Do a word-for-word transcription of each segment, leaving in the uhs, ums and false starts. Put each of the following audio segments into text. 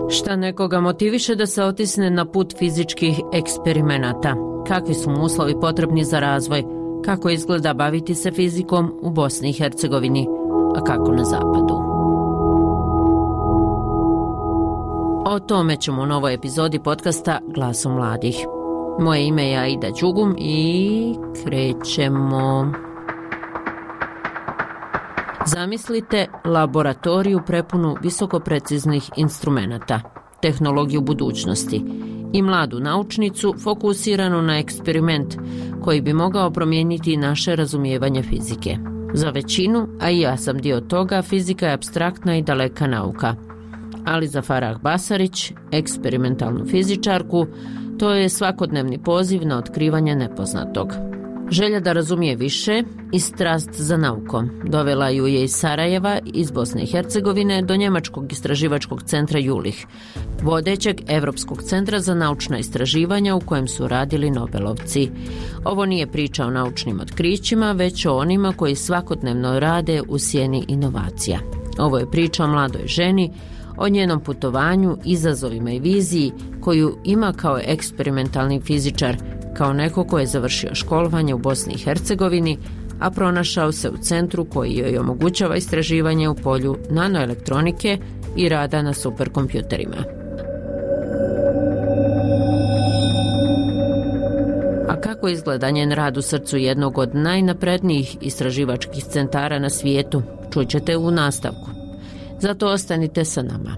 Šta nekoga motiviše da se otisne na put fizičkih eksperimenata? Kakvi su mu uslovi potrebni za razvoj? Kako izgleda baviti se fizikom u Bosni i Hercegovini, a kako na zapadu? O tome ćemo u novoj epizodi podcasta Glasom mladih. Moje ime je Aida Đugum i krećemo. Zamislite laboratoriju prepunu visokopreciznih instrumenata, tehnologiju budućnosti i mladu naučnicu fokusiranu na eksperiment koji bi mogao promijeniti naše razumijevanje fizike. Za većinu, a i ja sam dio toga, fizika je apstraktna i daleka nauka. Ali za Farah Basarić, eksperimentalnu fizičarku, to je svakodnevni poziv na otkrivanje nepoznatog. Želja da razumije više i strast za naukom dovela ju je iz Sarajeva, iz Bosne i Hercegovine, do njemačkog istraživačkog centra Jülich, vodećeg Europskog centra za naučna istraživanja u kojem su radili Nobelovci. Ovo nije priča o naučnim otkrićima, već o onima koji svakodnevno rade u sjeni inovacija. Ovo je priča o mladoj ženi, o njenom putovanju, izazovima i viziji koju ima kao eksperimentalni fizičar, kao neko ko je završio školovanje u Bosni i Hercegovini, a pronašao se u centru koji joj omogućava istraživanje u polju nanoelektronike i rada na superkompjuterima. A kako izgleda njen rad u srcu jednog od najnaprednijih istraživačkih centara na svijetu, čućete u nastavku. Zato ostanite sa nama.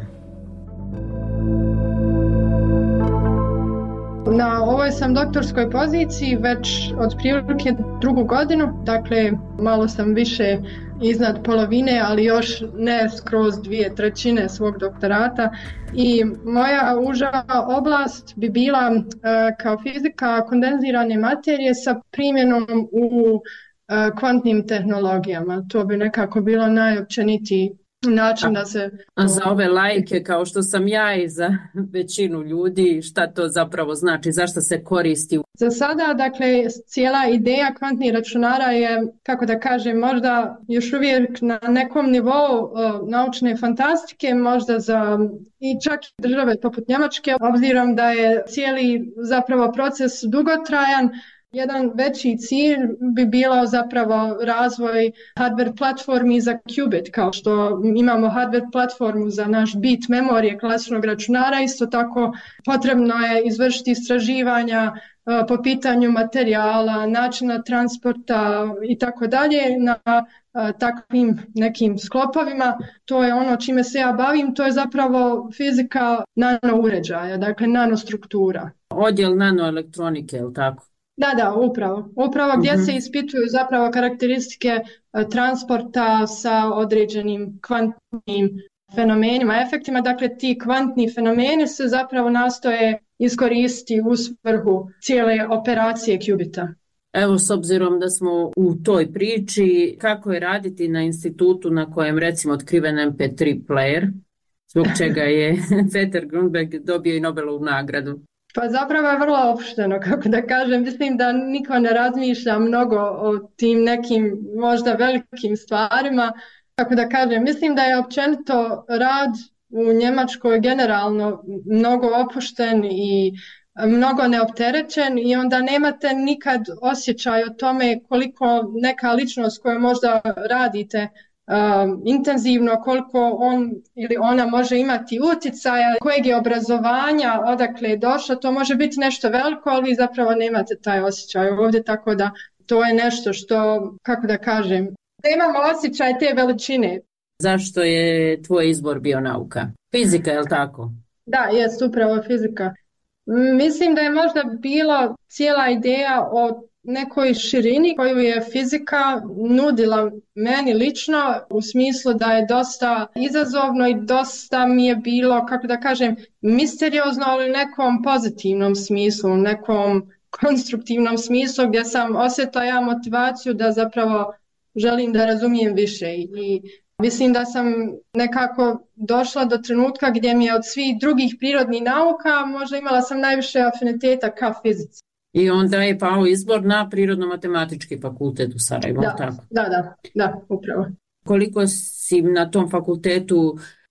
Na ovoj sam doktorskoj poziciji već otprilike drugu godinu, dakle malo sam više iznad polovine, ali još ne skroz dvije trećine svog doktorata. I moja uža oblast bi bila uh, kao fizika kondenzirane materije sa primjenom u uh, kvantnim tehnologijama. To bi nekako bilo najopćenitiji način da se... A za ove laike kao što sam ja i za većinu ljudi, šta to zapravo znači, zašto se koristi? Za sada, dakle, cijela ideja kvantnih računara je, kako da kažem, možda još uvijek na nekom nivou uh, naučne fantastike, možda za i čak i države poput Njemačke, obzirom da je cijeli zapravo proces dugotrajan. Jedan veći cilj bi bilo zapravo razvoj hardware platformi za qubit, kao što imamo hardware platformu za naš bit memorije klasičnog računara, isto tako potrebno je izvršiti istraživanja uh, po pitanju materijala, načina transporta i tako dalje na uh, takvim nekim sklopovima. To je ono čime se ja bavim, to je zapravo fizika nanouređaja, dakle nanostruktura. Odjel nanoelektronike, je li tako? Da, da, upravo. Upravo gdje uh-huh. se ispituju zapravo karakteristike uh, transporta sa određenim kvantnim fenomenima, efektima. Dakle, ti kvantni fenomeni se zapravo nastoje iskoristiti u svrhu cijele operacije qubita. Evo, s obzirom da smo u toj priči, kako je raditi na institutu na kojem recimo otkriven em pe tri player, zbog čega je Peter Grunberg dobio i Nobelovu nagradu? Pa zapravo je vrlo opšteno, kako da kažem. Mislim da niko ne razmišlja mnogo o tim nekim možda velikim stvarima. Kako da kažem, mislim da je općenito rad u Njemačkoj generalno mnogo opušten i mnogo neopterećen i onda nemate nikad osjećaj o tome koliko neka ličnost koju možda radite Um, intenzivno, koliko on ili ona može imati utjecaja, kojeg je obrazovanja, odakle je došlo, to može biti nešto veliko, ali vi zapravo nemate taj osjećaj ovdje, tako da to je nešto što, kako da kažem, da imamo osjećaj te veličine. Zašto je tvoj izbor bio nauka? Fizika, je li tako? Da, jest upravo fizika. Mislim da je možda bila cijela ideja o nekoj širini koju je fizika nudila meni lično, u smislu da je dosta izazovno i dosta mi je bilo, kako da kažem, misteriozno, ali u nekom pozitivnom smislu, u nekom konstruktivnom smislu gdje sam osjetila ja motivaciju da zapravo želim da razumijem više i mislim da sam nekako došla do trenutka gdje mi je od svih drugih prirodnih nauka možda imala sam najviše afiniteta ka fizici. I onda je pao izbor na Prirodno-matematički fakultet u Sarajevu. Da, tako? da, da, da, upravo. Koliko si na tom fakultetu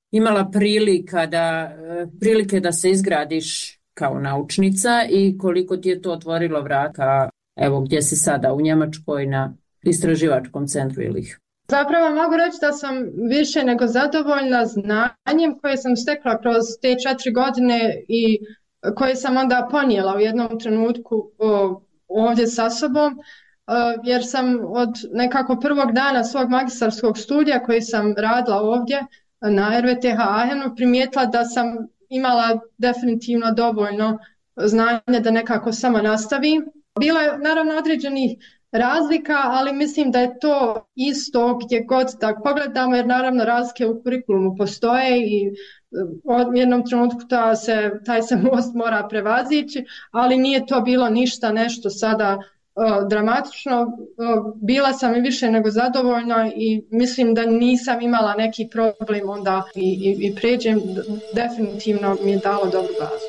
imala prilika da, prilike da se izgradiš kao naučnica i koliko ti je to otvorilo vrata, evo gdje si sada u Njemačkoj na istraživačkom centru ili ih? Zapravo mogu reći da sam više nego zadovoljna znanjem koje sam stekla kroz te četiri godine i koje sam onda ponijela u jednom trenutku ovdje sa sobom, jer sam od nekako prvog dana svog magistarskog studija koji sam radila ovdje na R V T H Aachenu primijetila da sam imala definitivno dovoljno znanja da nekako sama nastavim. Bilo je naravno određenih razlika, ali mislim da je to isto gdje god da pogledamo, jer naravno razlike u kurikulumu postoje i u jednom trenutku ta se, taj se most mora prevazići, ali nije to bilo ništa nešto sada uh, dramatično. Uh, bila sam i više nego zadovoljna i mislim da nisam imala neki problem onda i, i, i pređem, definitivno mi je dalo dobru bazu.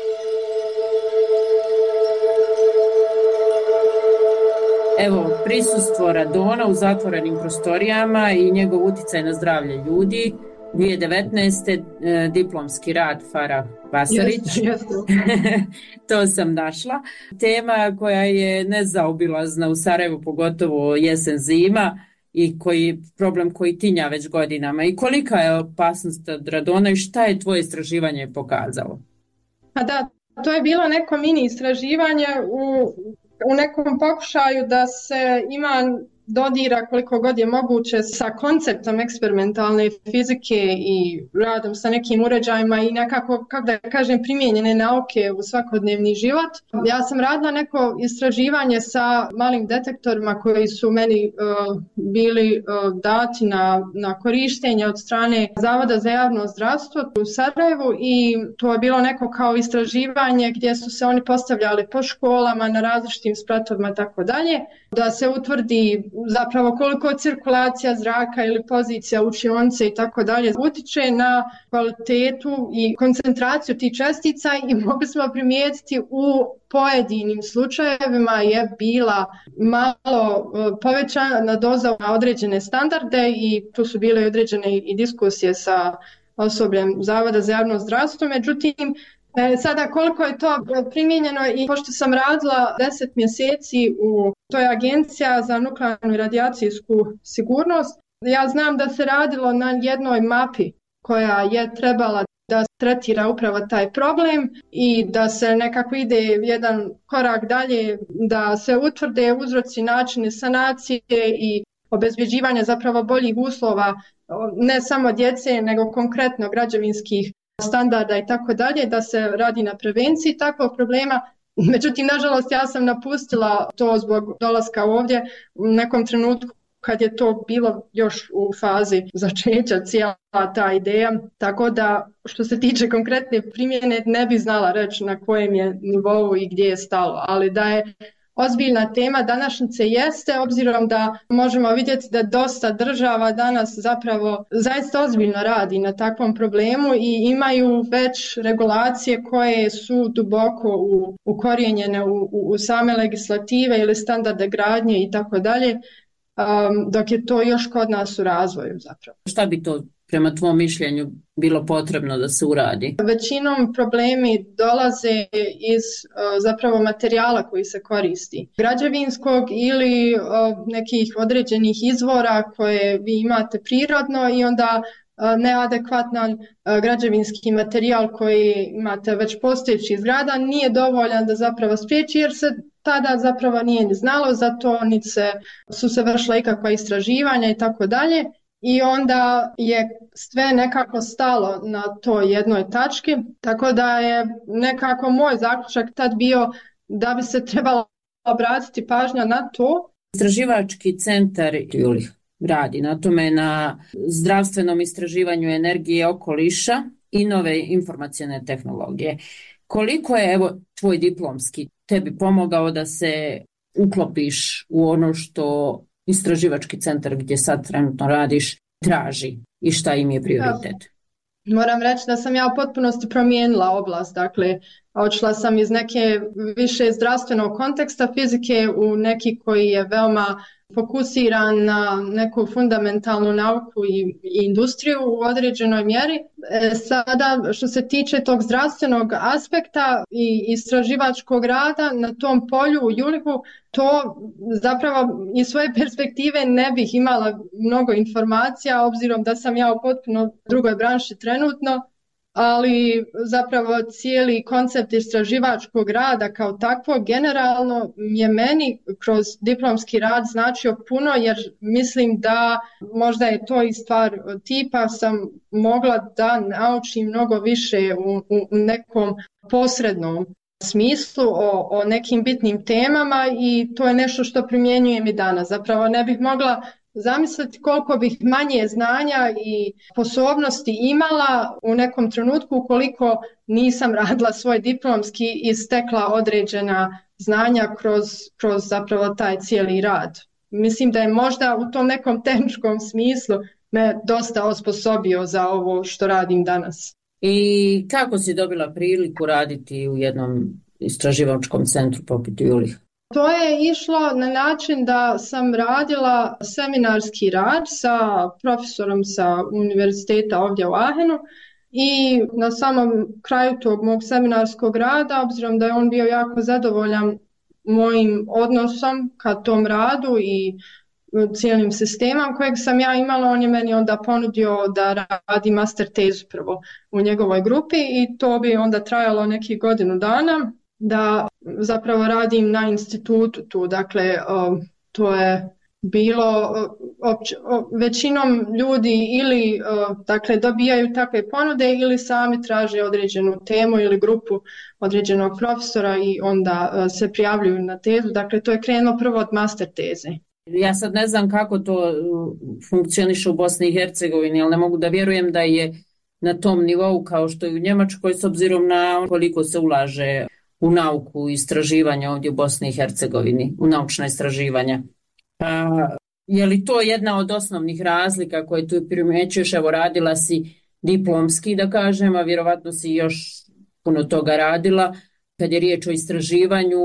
Evo, prisustvo radona u zatvorenim prostorijama i njegov utjecaj na zdravlje ljudi. dvije tisuće devetnaeste. E, diplomski rad Farah Basarić. Yes, yes. To sam našla. Tema koja je nezaobilazna u Sarajevu, pogotovo jesen zima i koji problem koji tinja već godinama. I kolika je opasnost od radona i šta je tvoje istraživanje pokazalo? A da, to je bilo neko mini istraživanje u u nekom pokušaju da se ima dodira koliko god je moguće sa konceptom eksperimentalne fizike i radom sa nekim uređajima i nekako, kako da kažem, primijenjene nauke u svakodnevni život. Ja sam radila neko istraživanje sa malim detektorima koji su meni uh, bili uh, dati na, na korištenje od strane Zavoda za javno zdravstvo u Sarajevu i to je bilo neko kao istraživanje gdje su se oni postavljali po školama na različitim spratovima i tako dalje, da se utvrdi zapravo koliko cirkulacija zraka ili pozicija učionice i tako dalje utječe na kvalitetu i koncentraciju tih čestica i mogli smo primijetiti u pojedinim slučajevima je bila malo povećana doza na određene standarde i tu su bile određene i diskusije sa osobljem Zavoda za javno zdravstvo, međutim E, sada koliko je to primijenjeno i pošto sam radila deset mjeseci u toj agencija za nuklearnu i radijacijsku sigurnost, ja znam da se radilo na jednoj mapi koja je trebala da tretira upravo taj problem i da se nekako ide jedan korak dalje, da se utvrde uzroci, načini sanacije i obezbeđivanja zapravo boljih uslova ne samo djece nego konkretno građevinskih standarda i tako dalje, da se radi na prevenciji takvog problema. Međutim, nažalost, ja sam napustila to zbog dolaska ovdje u nekom trenutku kad je to bilo još u fazi začeća cijela ta ideja, tako da što se tiče konkretne primjene ne bi znala reći na kojem je nivou i gdje je stalo, ali da je ozbiljna tema današnjice jeste, obzirom da možemo vidjeti da dosta država danas zapravo zaista ozbiljno radi na takvom problemu i imaju već regulacije koje su duboko u, ukorijenjene u, u, u same legislative ili standarde gradnje i tako dalje, dok je to još kod nas u razvoju zapravo. Šta bi to prema tvom mišljenju bilo potrebno da se uradi? Većinom problemi dolaze iz zapravo materijala koji se koristi. Građevinskog ili nekih određenih izvora koje vi imate prirodno i onda neadekvatan građevinski materijal koji imate već postojeći zgrada nije dovoljan da zapravo spriječi jer se tada zapravo nije ni znalo za to, niti se, su se vršila ikakva istraživanja i tako dalje. I onda je sve nekako stalo na toj jednoj tački, tako da je nekako moj zaključak tad bio da bi se trebalo obratiti pažnja na to. Istraživački centar Juli radi na tome na zdravstvenom istraživanju energije okoliša i nove informacione tehnologije. Koliko je evo tvoj diplomski tebi pomogao da se uklopiš u ono što istraživački centar gdje sad trenutno radiš traži i šta im je prioritet? Moram reći da sam ja u potpunosti promijenila oblast, dakle Odšla sam iz neke više zdravstvenog konteksta fizike u neki koji je veoma fokusiran na neku fundamentalnu nauku i, i industriju u određenoj mjeri. E, sada što se tiče tog zdravstvenog aspekta i istraživačkog rada na tom polju u Julihu, to zapravo iz svoje perspektive ne bih imala mnogo informacija obzirom da sam ja u potpuno drugoj branši trenutno, ali zapravo cijeli koncept istraživačkog rada kao takvog generalno je meni kroz diplomski rad značio puno, jer mislim da možda je to i stvar tipa sam mogla da naučim mnogo više u, u nekom posrednom smislu o, o nekim bitnim temama i to je nešto što primjenjujem i danas. Zapravo ne bih mogla zamisliti koliko bih manje znanja i sposobnosti imala u nekom trenutku ukoliko nisam radila svoj diplomski i stekla određena znanja kroz, kroz zapravo taj cijeli rad. Mislim da je možda u tom nekom tehničkom smislu me dosta osposobio za ovo što radim danas. I kako si dobila priliku raditi u jednom istraživačkom centru poput Julih? To je išlo na način da sam radila seminarski rad sa profesorom sa univerziteta ovdje u Aachenu i na samom kraju tog mog seminarskog rada, obzirom da je on bio jako zadovoljan mojim odnosom ka tom radu i cijelim sistemom kojeg sam ja imala, on je meni onda ponudio da radi master tezu prvo u njegovoj grupi i to bi onda trajalo nekih godinu dana. Da zapravo radim na institutu tu, dakle to je bilo opće, većinom ljudi ili dakle dobijaju takve ponude ili sami traže određenu temu ili grupu određenog profesora i onda se prijavljuju na tezu, dakle to je krenulo prvo od master teze. Ja sad ne znam kako to funkcioniše u Bosni i Hercegovini, ali ne mogu da vjerujem da je na tom nivou kao što je u Njemačkoj s obzirom na koliko se ulaže u nauku i istraživanja ovdje u Bosni i Hercegovini, u naučna istraživanja. A, je li to jedna od osnovnih razlika koje tu primjećuješ? Evo, radila si diplomski, da kažem, a vjerovatno si još puno toga radila kad je riječ o istraživanju,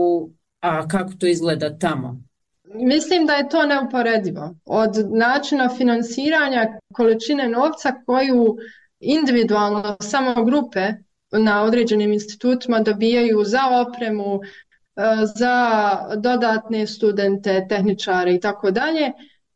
a kako to izgleda tamo? Mislim da je to neuporedivo. Od načina finansiranja, količine novca koju individualno samo grupe na određenim institutima dobijaju za opremu, za dodatne studente, tehničare i tako dalje.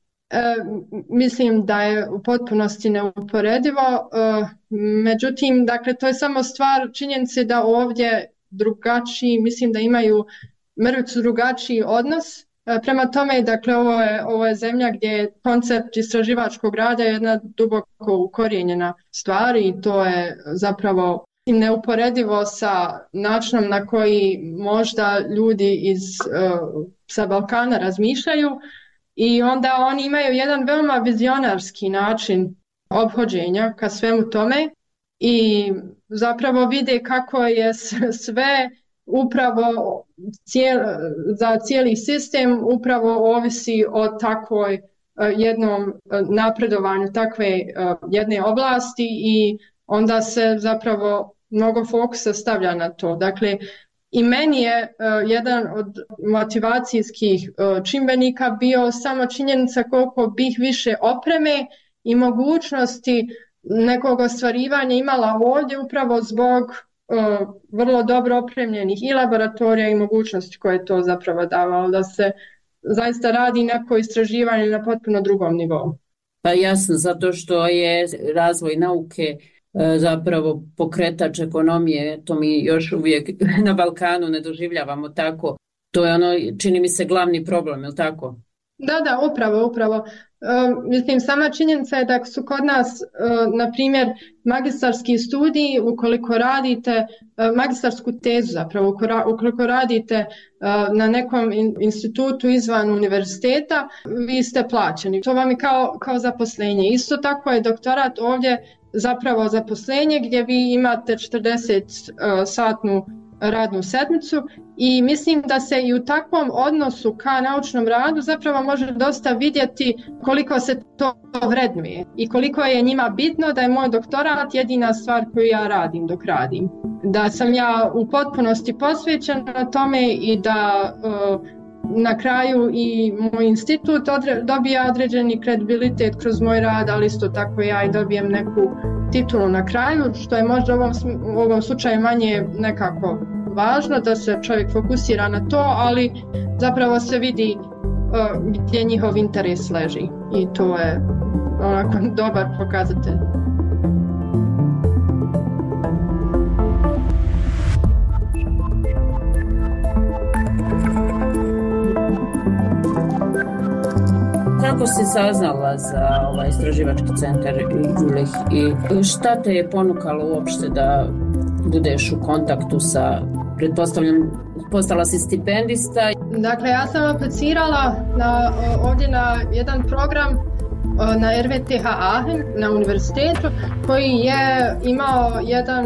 Mislim da je u potpunosti neuporedivo. Međutim, dakle, to je samo stvar činjenice da ovdje drugačiji, mislim da imaju mrvicu drugačiji odnos. Prema tome, dakle, ovo je, ovo je zemlja gdje je koncept istraživačkog rada jedna duboko ukorijenjena stvar i to je zapravo neuporedivo sa načinom na koji možda ljudi iz, uh, sa Balkana razmišljaju i onda oni imaju jedan veoma vizionarski način ophođenja ka svemu tome i zapravo vide kako je sve upravo cijel, za cijeli sistem upravo ovisi o takvoj uh, jednom napredovanju takve uh, jedne oblasti i onda se zapravo mnogo fokusa stavlja na to. Dakle, i meni je uh, jedan od motivacijskih uh, čimbenika bio samo činjenica koliko bih više opreme i mogućnosti nekog ostvarivanja imala ovdje upravo zbog uh, vrlo dobro opremljenih i laboratorija i mogućnosti koje je to zapravo davalo da se zaista radi neko istraživanje na potpuno drugom nivou. Pa jasno, zato što je razvoj nauke zapravo pokretač ekonomije, to mi još uvijek na Balkanu ne doživljavamo tako. To je ono, čini mi se, glavni problem, je li tako? Da, da, upravo, upravo. Uh, mislim, sama činjenica je da su kod nas, uh, na primjer, magistarski studiji, ukoliko radite, uh, magistarsku tezu zapravo, ukoliko radite uh, na nekom in, institutu izvan univerziteta, vi ste plaćeni. To vam je kao, kao zaposlenje. Isto tako je doktorat ovdje zapravo zaposlenje gdje vi imate četrdeset uh, satnu radnu sedmicu I mislim da se i u takvom odnosu ka naučnom radu zapravo može dosta vidjeti koliko se to vrednuje i koliko je njima bitno da je moj doktorat jedina stvar koju ja radim dok radim. Da sam ja u potpunosti posvećena tome i da uh, na kraju i moj institut odre, dobija određeni kredibilitet kroz moj rad, ali isto tako ja i dobijem neku titulu na kraju, što je možda u ovom, u ovom slučaju manje nekako važno da se čovjek fokusira na to, ali zapravo se vidi uh, gdje njihov interes leži i to je onako dobar pokazatelj. Kako si saznala za ovaj istraživački centar Jüllich i šta te je ponukalo uopšte da budeš u kontaktu sa, pretpostavljam, postala si stipendista? Dakle, ja sam aplicirala na, ovdje na jedan program na R V T H Aachen na univerzitetu koji je imao jedan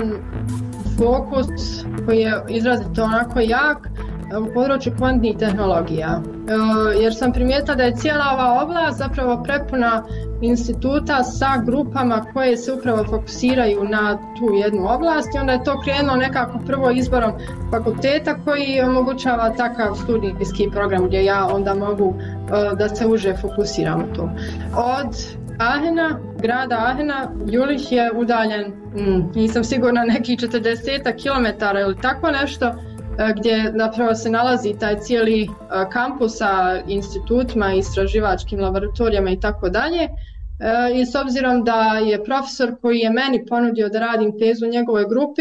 fokus koji je izrazito onako jak u području kvantnih tehnologija. Jer sam primijetila da je cijela ova oblast zapravo prepuna instituta sa grupama koje se upravo fokusiraju na tu jednu oblast i onda je to krenulo nekako prvo izborom fakulteta koji omogućava takav studijski program gdje ja onda mogu da se uže fokusiram u to. Od Aachena, grada Aachena, Jülich je udaljen, mm, nisam sigurna, neki četrdeset kilometara ili tako nešto, gdje napravo se nalazi taj cijeli kampus sa institutima, istraživačkim laboratorijama i tako dalje. I s obzirom da je profesor koji je meni ponudio da radim tezu u njegovoj grupi,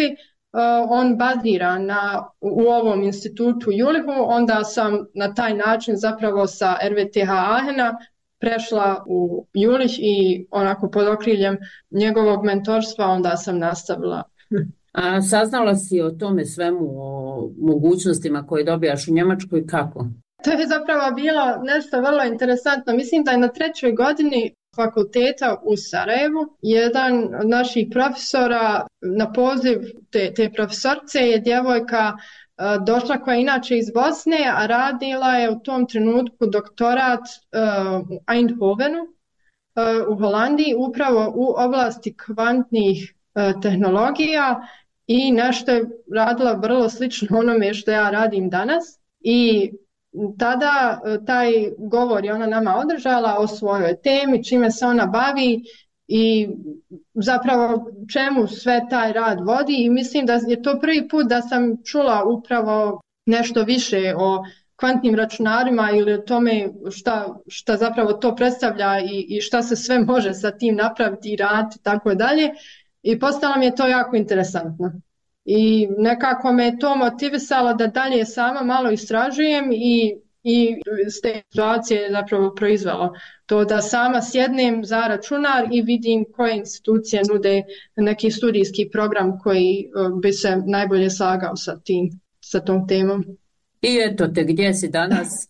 on bazira na, u ovom institutu Jülichu, onda sam na taj način zapravo sa R V T H Aachena prešla u Jülich i onako pod okriljem njegovog mentorstva onda sam nastavila. A saznala si o tome svemu, o mogućnostima koje dobijaš u Njemačkoj, kako? To je zapravo bilo nešto vrlo interesantno. Mislim da je na trećoj godini fakulteta u Sarajevu jedan od naših profesora na poziv te, te profesorce je djevojka uh, došla koja je inače iz Bosne, a radila je u tom trenutku doktorat uh, u Eindhovenu uh, u Holandiji upravo u oblasti kvantnih uh, tehnologija i nešto je radila vrlo slično onome što ja radim danas i tada taj govor je ona nama održala o svojoj temi, čime se ona bavi i zapravo čemu sve taj rad vodi i mislim da je to prvi put da sam čula upravo nešto više o kvantnim računarima ili o tome šta, šta zapravo to predstavlja i, i šta se sve može sa tim napraviti i raditi i tako dalje. I postalo mi je to jako interesantno. I nekako me je to motivisalo da dalje sama malo istražujem i, i s te situacije je zapravo proizvelo to da sama sjednem za računar i vidim koje institucije nude neki studijski program koji bi se najbolje slagao sa, tim, sa tom temom. I eto te, gdje si danas?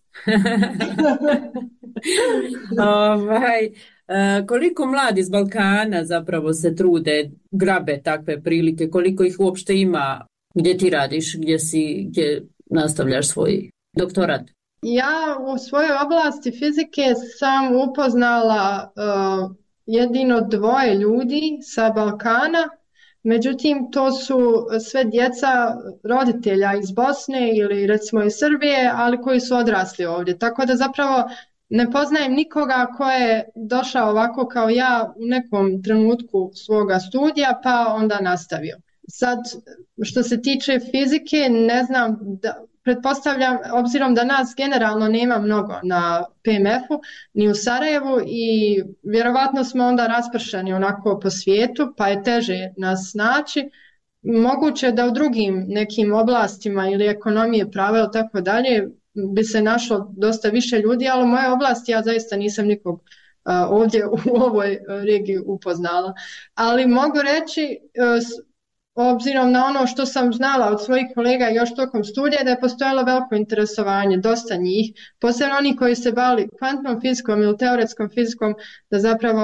ovaj... Uh, koliko mladi iz Balkana zapravo se trude, grabe takve prilike, koliko ih uopšte ima, gdje ti radiš, gdje si, gdje nastavljaš svoj doktorat? Ja u svojoj oblasti fizike sam upoznala uh, jedino dvoje ljudi sa Balkana, međutim to su sve djeca roditelja iz Bosne ili recimo iz Srbije, ali koji su odrasli ovdje, tako da zapravo ne poznajem nikoga ko je došao ovako kao ja u nekom trenutku svoga studija pa onda nastavio. Sad, što se tiče fizike, ne znam, da, pretpostavljam, obzirom da nas generalno nema mnogo na P M F-u, ni u Sarajevu i vjerovatno smo onda raspršani onako po svijetu, pa je teže nas naći. Moguće da u drugim nekim oblastima ili ekonomije, prava ili tako dalje, bi se našlo dosta više ljudi, ali u mojoj oblasti ja zaista nisam nikog uh, ovdje u ovoj uh, regiji upoznala. Ali mogu reći, uh, s, obzirom na ono što sam znala od svojih kolega još tokom studija, da je postojalo veliko interesovanje, dosta njih, posebno oni koji se bavili kvantnom fizikom ili teoretskom fizikom, da zapravo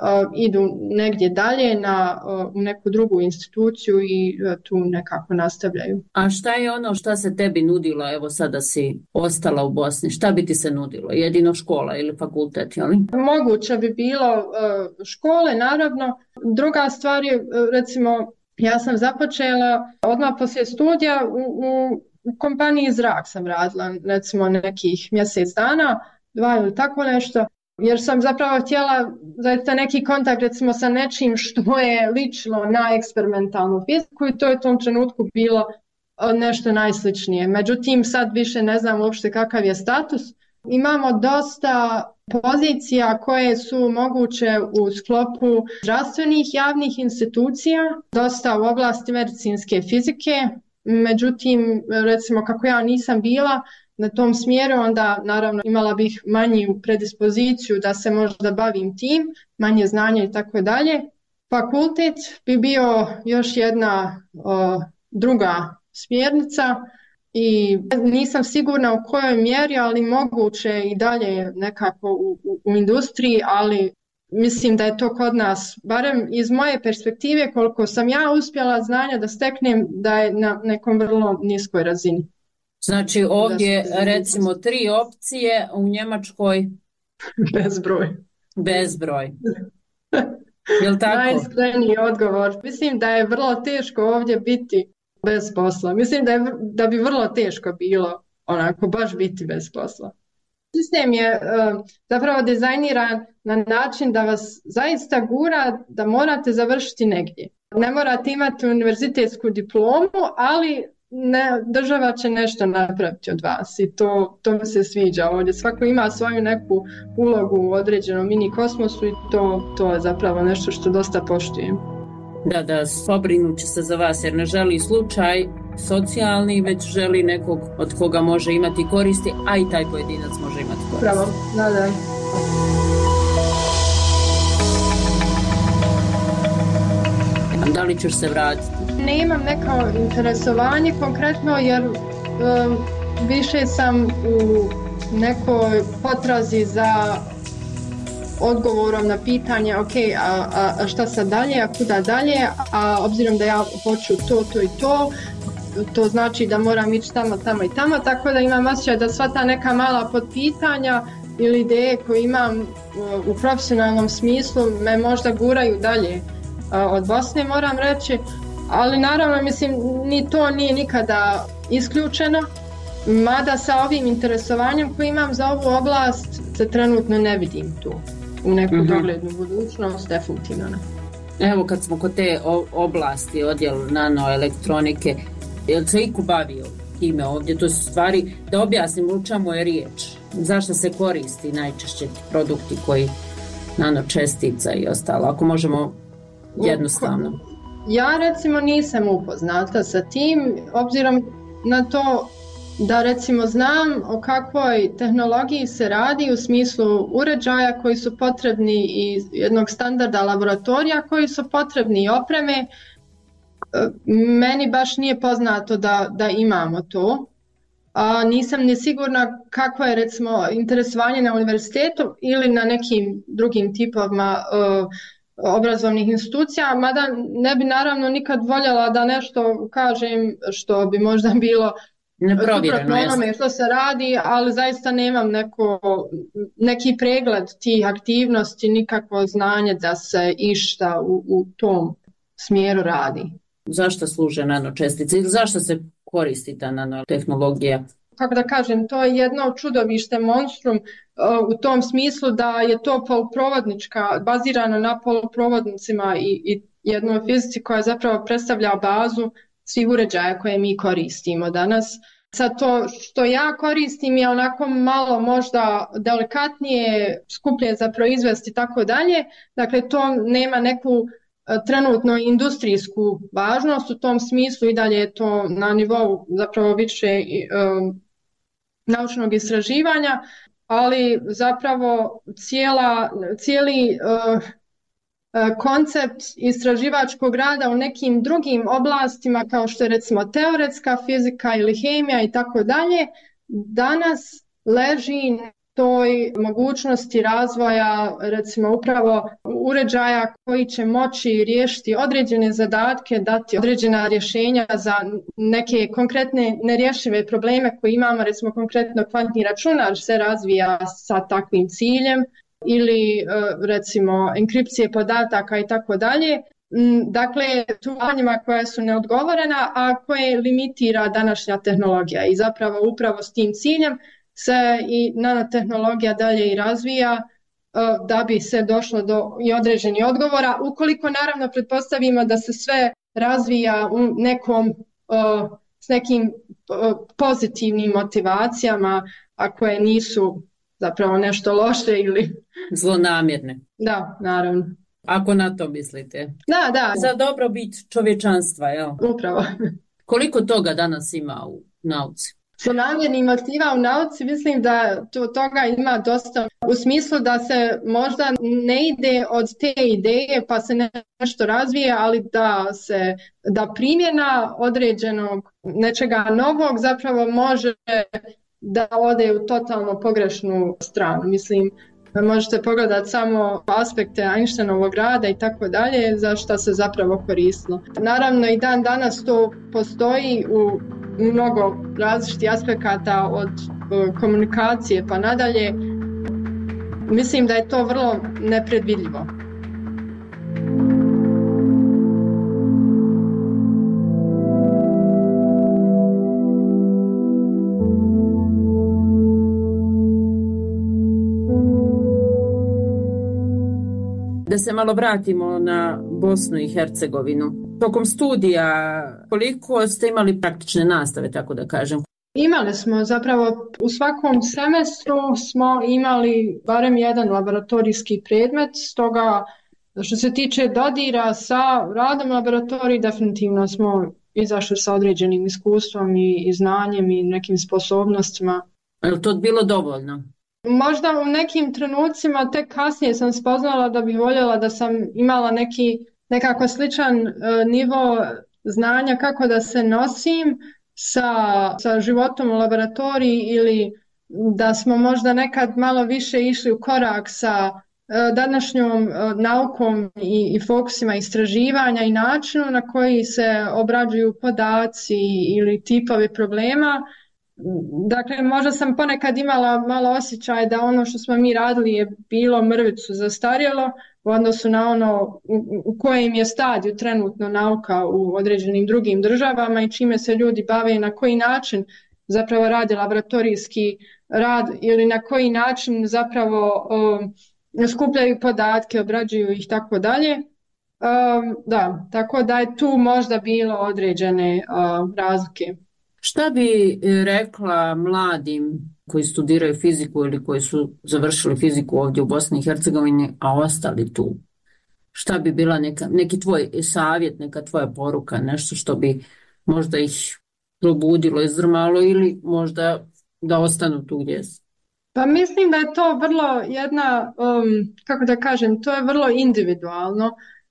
idu negdje dalje na, u neku drugu instituciju i tu nekako nastavljaju. A šta je ono šta se tebi nudilo, evo sada si ostala u Bosni, šta bi ti se nudilo? Jedino škola ili fakultet, jel? Moguće bi bilo škole, naravno. Druga stvar je, recimo, ja sam započela odmah poslije studija u, u, u kompaniji Zrak sam radila, recimo nekih mjesec dana, dva ili tako nešto. Jer sam zapravo htjela zaista neki kontakt recimo sa nečim što je ličilo na eksperimentalnu fiziku i to je u tom trenutku bilo nešto najsličnije. Međutim, sad više ne znam uopšte kakav je status. Imamo dosta pozicija koje su moguće u sklopu zdravstvenih javnih institucija, dosta u oblasti medicinske fizike. Međutim, recimo kako ja nisam bila na tom smjeru, onda naravno imala bih manju predispoziciju da se možda bavim tim, manje znanja i tako dalje. Fakultet bi bio još jedna o, druga smjernica i nisam sigurna u kojoj mjeri, ali moguće i dalje nekako u, u, u industriji, ali mislim da je to kod nas, barem iz moje perspektive, koliko sam ja uspjela znanja da steknem, da je na nekom vrlo niskoj razini. Znači ovdje recimo tri opcije, u Njemačkoj bezbroj. Bezbroj. Jel tako? Najiskreniji odgovor. Mislim da je vrlo teško ovdje biti bez posla. Mislim da, je, da bi vrlo teško bilo onako baš biti bez posla. Sistem je uh, zapravo dizajniran na način da vas zaista gura da morate završiti negdje. Ne morate imati univerzitetsku diplomu, ali ne, država će nešto napraviti od vas i to, to mi se sviđa ovdje. Svako ima svoju neku ulogu u određenom mini kosmosu i to, to je zapravo nešto što dosta poštujem. Da, da, pobrinut će se za vas jer ne želi slučaj socijalni, već želi nekog od koga može imati koristi, a i taj pojedinac može imati koristi. Pravo, da, da. Da li ćeš se vratiti? Nemam neko interesovanje konkretno jer um, više sam u nekoj potrazi za odgovorom na pitanje ok, a, a, a šta sad dalje, a kuda dalje, a obzirom da ja hoću to, to i to, to znači da moram ići tamo, tamo i tamo, tako da imam osjećaj da sva ta neka mala podpitanja ili ideje koje imam uh, u profesionalnom smislu me možda guraju dalje uh, od Bosne, moram reći. Ali naravno, mislim, ni to nije nikada isključeno, mada sa ovim interesovanjem koji imam za ovu oblast se trenutno ne vidim tu u neku mm-hmm. doglednu budućnost, definitivno ne. Evo kad smo kod te oblasti, odjel nanoelektronike, je li se iko bavio time ovdje? To su stvari, da objasnim u čemu je riječ, zašto se koristi najčešće produkti koji nanočestica i ostalo, ako možemo jednostavno. Ja recimo nisam upoznata sa tim, obzirom na to da recimo znam o kakvoj tehnologiji se radi u smislu uređaja koji su potrebni i jednog standarda laboratorija koji su potrebni i opreme. Meni baš nije poznato da, da imamo to. A nisam ni sigurna kako je recimo interesovanje na univerzitetu ili na nekim drugim tipovima uh, obrazovnih institucija, mada ne bi naravno nikad voljela da nešto kažem što bi možda bilo suprotno onome što se radi, ali zaista nemam neko, neki pregled tih aktivnosti, nikakvo znanje da se išta u, u tom smjeru radi. Zašto služe nanočestice ili zašto se koristi ta nanotehnologija? Kako da kažem, to je jedno čudovište, monstrum u tom smislu da je to poluprovodnička, bazirano na poluprovodnicima i, i jednoj fizici koja zapravo predstavlja bazu svih uređaja koje mi koristimo danas. Sad to što ja koristim je onako malo možda delikatnije, skuplje za proizvesti i tako dalje, dakle to nema neku trenutno industrijsku važnost u tom smislu i dalje je to na nivou zapravo više um, naučnog istraživanja, ali zapravo cijela, cijeli uh, koncept istraživačkog rada u nekim drugim oblastima kao što je recimo teoretska fizika ili hemija i tako dalje, danas leži toj mogućnosti razvoja, recimo upravo uređaja koji će moći riješiti određene zadatke, dati određena rješenja za neke konkretne nerješive probleme koje imamo, recimo konkretno kvantni računar se razvija sa takvim ciljem ili recimo enkripcije podataka i tako dalje. Dakle, pitanjima koja su neodgovorena, a koje limitira današnja tehnologija i zapravo upravo s tim ciljem se i nanotehnologija dalje i razvija da bi se došlo do i određenih odgovora, ukoliko naravno pretpostavimo da se sve razvija u nekom, s nekim pozitivnim motivacijama, a koje nisu zapravo nešto loše ili zlonamjerne. Da, naravno. Ako na to mislite. Da, da. Za dobrobit čovječanstva, jel? Upravo. Koliko toga danas ima u nauci? Zlonamjernih motiva u nauci mislim da to, toga ima dosta u smislu da se možda ne ide od te ideje pa se nešto razvije, ali da se da primjena određenog nečega novog zapravo može da ode u totalno pogrešnu stranu. Mislim, možete pogledati samo aspekte Einsteinovog rada i tako dalje, za što se zapravo koristilo. Naravno i dan danas to postoji u mnogo različitih aspekata od komunikacije pa nadalje. Mislim da je to vrlo nepredvidljivo. Da se malo vratimo na Bosnu i Hercegovinu. Tokom studija koliko ste imali praktične nastave, tako da kažem? Imali smo zapravo u svakom semestru smo imali barem jedan laboratorijski predmet, stoga što se tiče dodira sa radom laboratoriji definitivno smo izašli sa određenim iskustvom i, i znanjem i nekim sposobnostima. Je li to bilo dovoljno? Možda u nekim trenucima tek kasnije sam spoznala da bi voljela da sam imala neki nekako sličan uh, nivo znanja kako da se nosim sa, sa životom u laboratoriji ili da smo možda nekad malo više išli u korak sa uh, današnjom uh, naukom i, i fokusima istraživanja i načinu na koji se obrađuju podaci ili tipovi problema. Dakle, možda sam ponekad imala malo osjećaj da ono što smo mi radili je bilo mrvicu zastarjelo u odnosu na ono u, u kojem je stadiju trenutno nauka u određenim drugim državama i čime se ljudi bave i na koji način zapravo radi laboratorijski rad ili na koji način zapravo um, skupljaju podatke, obrađuju ih tako dalje. Um, da, tako da je tu možda bilo određene um, razlike. Šta bi rekla mladim koji studiraju fiziku ili koji su završili fiziku ovdje u Bosni i Hercegovini, a ostali tu? Šta bi bila neka, neki tvoj savjet, neka tvoja poruka, nešto što bi možda ih probudilo, izdrmalo ili možda da ostanu tu gdje su? Pa mislim da je to vrlo jedna, um, kako da kažem, to je vrlo individualno.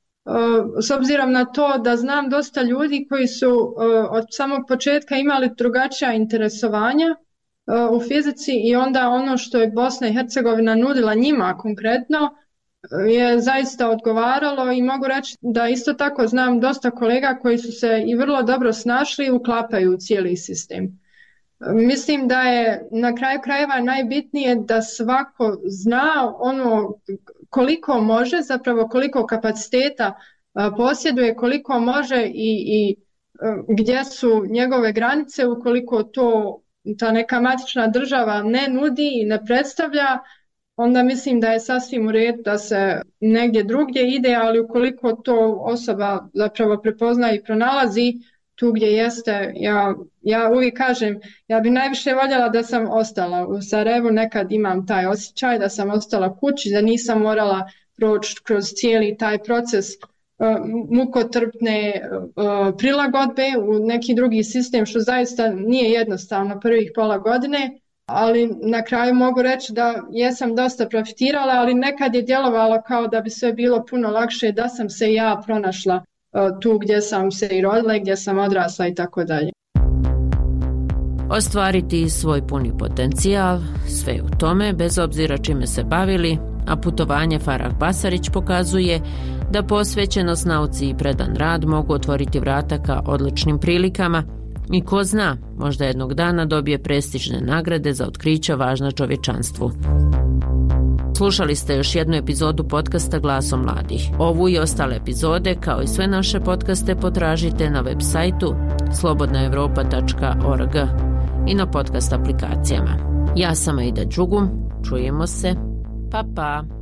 Uh, s obzirom na to da znam dosta ljudi koji su uh, od samog početka imali drugačija interesovanja uh, u fizici i onda ono što je Bosna i Hercegovina nudila njima konkretno uh, je zaista odgovaralo i mogu reći da isto tako znam dosta kolega koji su se i vrlo dobro snašli i uklapaju u cijeli sistem. Uh, mislim da je na kraju krajeva najbitnije da svako zna ono koliko može, zapravo koliko kapaciteta uh, posjeduje, koliko može i, i uh, gdje su njegove granice, ukoliko to ta neka matična država ne nudi i ne predstavlja, onda mislim da je sasvim u redu da se negdje drugdje ide, ali ukoliko to osoba zapravo prepozna i pronalazi tu gdje jeste, ja, ja uvijek kažem, ja bi najviše voljela da sam ostala u Sarajevu, nekad imam taj osjećaj da sam ostala kući, da nisam morala proći kroz cijeli taj proces uh, mukotrpne uh, prilagodbe u neki drugi sistem, što zaista nije jednostavno prvih pola godine, ali na kraju mogu reći da jesam dosta profitirala, ali nekad je djelovalo kao da bi sve bilo puno lakše da sam se ja pronašla uh, tu gdje sam se i rodila, gdje sam odrasla i tako dalje. ostvariti svoj puni potencijal, sve u tome, bez obzira čime se bavili, a putovanje Farah Basarić pokazuje da posvećenost nauci i predan rad mogu otvoriti vrata ka odličnim prilikama i ko zna, možda jednog dana dobije prestižne nagrade za otkrića važna čovječanstvu. Slušali ste još jednu epizodu podcasta Glasom mladih. Ovu i ostale epizode, kao i sve naše podcaste, potražite na web sajtu slobodna europa tačka org i na podcast aplikacijama. Ja sam Aida Đugum, čujemo se, pa pa!